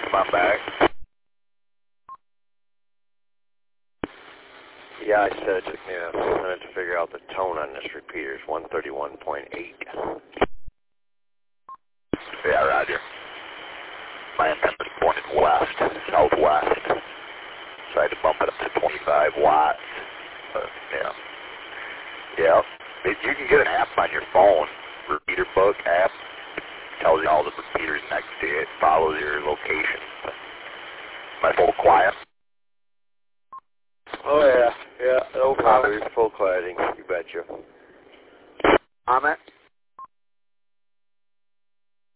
Come on back. Yeah, I said it took me a minute to figure out the tone on this repeater. It's 131.8. Yeah, roger. My antenna's pointed west, southwest. So I had to bump it up to 25 watts. Yeah. Yeah. If you can get an app on your phone, repeater book app, tells you all the repeaters next to it, follows your location. My full quiet. Oh, yeah. Yeah, no problem. Full cladding, you betcha. On it?